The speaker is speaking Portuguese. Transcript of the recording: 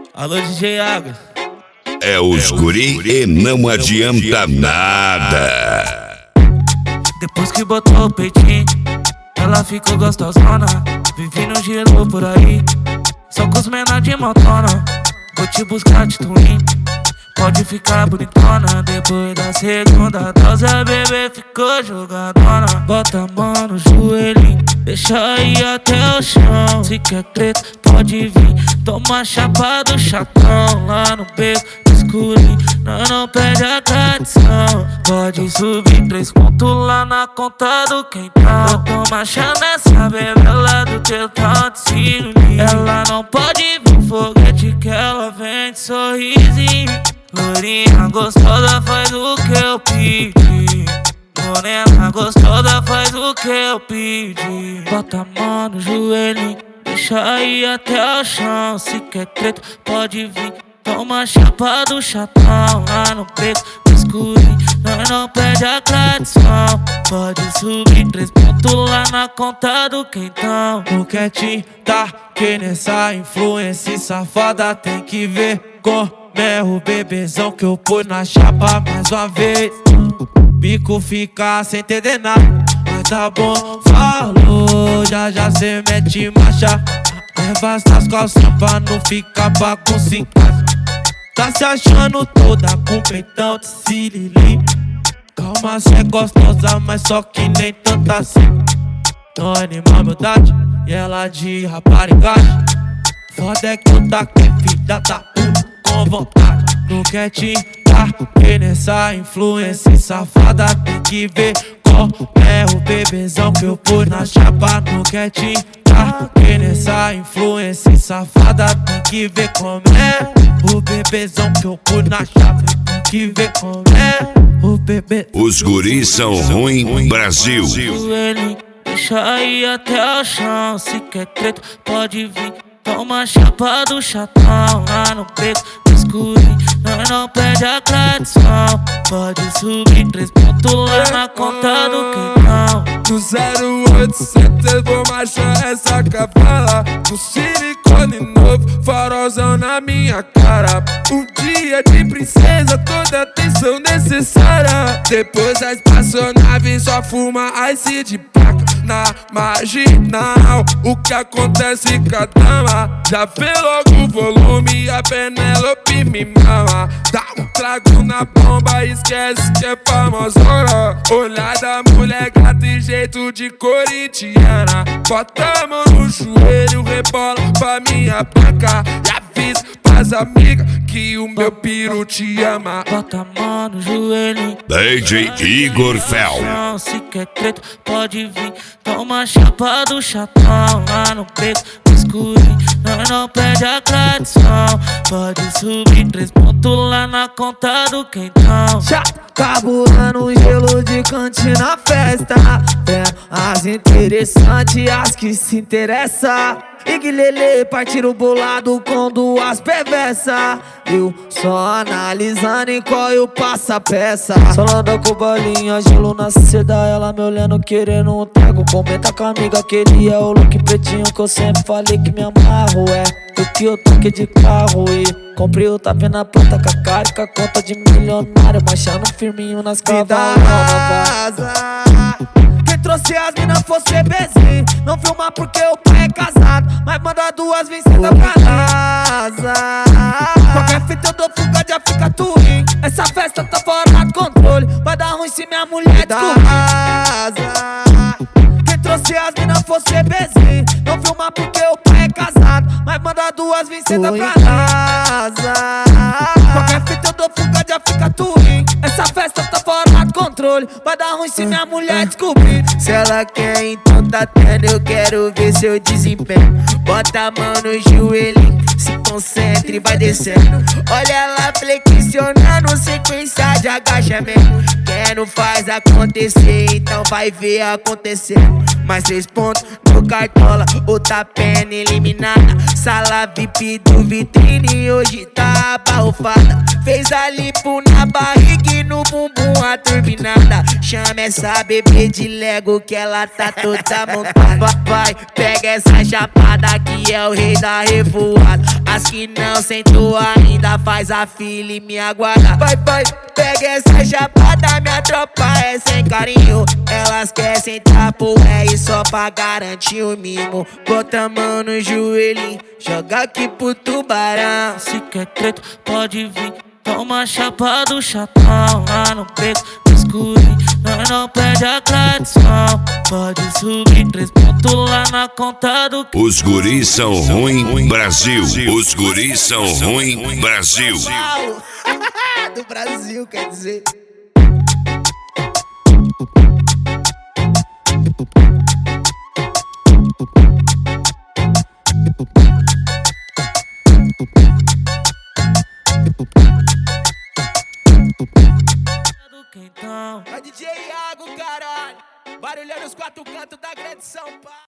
Alô, DJ Água. É os guri e não adianta nada. Depois que botou o peitinho, ela ficou gostosona. Vivi no giro por aí, só com os menor de motona. Vou te buscar de twin, pode ficar bonitona. Depois da segunda dose a bebê ficou jogadona. Bota a mão no joelho, deixa ir até o chão. Se quer treta, pode vir, toma chapa do chatão. Lá no beco, escurinho, não perde a tradição. Pode subir 3 pontos lá na conta do quentão. Toma chama essa bebela do teu tal de ciúme. Ela não pode vir foguete que ela vem de sorrisinho. Lourinha gostosa faz o que eu pedi. Morena gostosa faz o que eu pedi. Bota a mão no joelho, deixa ir até o chão. Se quer treta, pode vir, toma chapa do chatão. Lá no beco, escurinho, não perde a tradição. Pode subir 3 pontos lá na conta do quentão. O quietinho tá que nessa influência safada tem que ver com o bebezão que eu pus na chapa mais uma vez. O bico fica sem entender nada, mas tá bom, falou. Já cê mete marcha, leva essas calças pra não ficar bagunça em casa. Tá se achando toda com peitão de siriri. Calma, cê é gostosa, mas só que nem tanta assim. Não anima a humildade e ela de raparigagem. Foda é que eu tá com filha da puta com vontade. No quietinho tá que nessa influência safada tem que ver qual é o bebezão que eu pus na chapa. No quietinho tá que nessa influência safada tem que ver como é o bebezão que eu pus na chapa. Tem que ver como é o bebê. Os guris são ruim, Brasil. Deixa ir até o chão. Se quer treta, pode vir, toma chapa do chatão. Lá no beco, escurinho, não perde a tradição. Pode subir 3 pontos lá na conta do quentão. No 0800 vou marchar essa cavala. No silicone novo, farolzão na minha cara. Um dia de princesa, toda atenção necessária. Depois a espaçonave só fuma ice de placa. Na marginal, o que acontece com a dama? Já vê logo o volume, a Penélope me mama. Dá um trago na bomba, esquece que é famosona. Olhar da mulher gata e jeito de corintiana. Bota a mão no joelho, rebola pra minha placa. E avisa pras amigas que o meu piru te ama. Bota a mão no joelho, DJ Igor Fel. se quer treta, pode vir, toma chapa do chatão. Lá no beco, escurinho, não perde a tradição. Pode subir 3 pontos lá na conta do quentão. Já carburando um gelo de cantina na festa. É as interessantes, as que se interessam. Iguilele partindo bolado com 2 perversas. Eu só analisando em qual eu passo a peça. Solando com bolinha, gelo na seda. Ela me olhando querendo um trago. Comenta com a amiga que ele é o look pretinho que eu sempre falei que me amarro. É o que eu toquei de carro e comprei o tapê na planta com a cara e com a conta de milionário. Marchando firminho nas cavaladas. Quem trouxe as minas foi CBZ. Não filma porque o pai é casado, mas manda 2 vir senta pra casa. Qualquer fita eu dou fuga, já fica twin. Essa festa tá fora do controle, vai dar ruim se minha mulher descobrir. Quem trouxe as minas foi CBZ. Não filma porque o pai é casado, mas manda 2 vir senta pra casa. Qualquer fita eu dou fuga, já fica twin. Essa festa tá fora do controle, vai dar ruim se minha mulher descobrir. Se ela quer, então tá tendo, eu quero ver seu desempenho. Bota a mão no joelho, se concentre e vai descendo. Olha ela flexionando, sequência de agachamento. Quem não faz acontecer, então vai ver acontecer. Mais 3 pontos no cartola, outra pena eliminada. Sala VIP do vitrine, hoje tá abarrofada. Fez a lipo na barriga e no bumbum a turbinada. Chama essa bebê de Lego que ela tá toda montada. Papai, pega essa chapada que é o rei da revoada. As que não sentou ainda faz a fila e me aguarda. Vai, pega essa chapada, minha tropa é sem carinho. Elas querem sentar pro R só pra garantir o mimo. Bota a mão no joelhinho, joga aqui pro tubarão. Se quer treta, pode vir. Toma chapa do chatão lá no beco do escurinho. Nós não perde a tradição. Pode subir 3 pontos lá na conta do que. Os guris são ruim, Brasil. Os guris são ruim, Brasil. Do Brasil, quer dizer. Então, É DJ Iago, caralho. Barulhando os 4 cantos da grande São Paulo.